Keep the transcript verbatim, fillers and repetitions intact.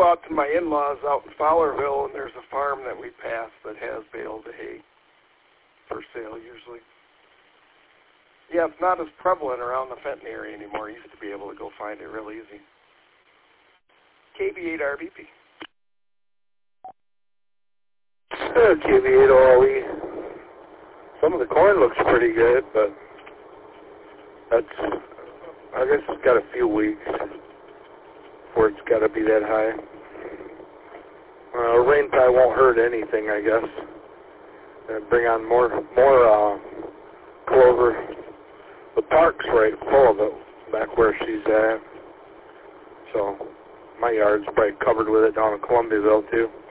out to my in-laws out in Fowlerville, and there's a farm that we pass that has baled hay for sale usually. Yeah, it's not as prevalent around the Fenton area anymore. You used to be able to go find it real easy. K B eight R B P. Uh, K B eight O L E. Some of the corn looks pretty good, but that's, I guess it's got a few weeks before it's got to be that high. Uh, rain probably won't hurt anything, I guess. Uh, bring on more more uh, clover. The park's right full of it back where she's at. So my yard's probably covered with it down in Columbiaville too.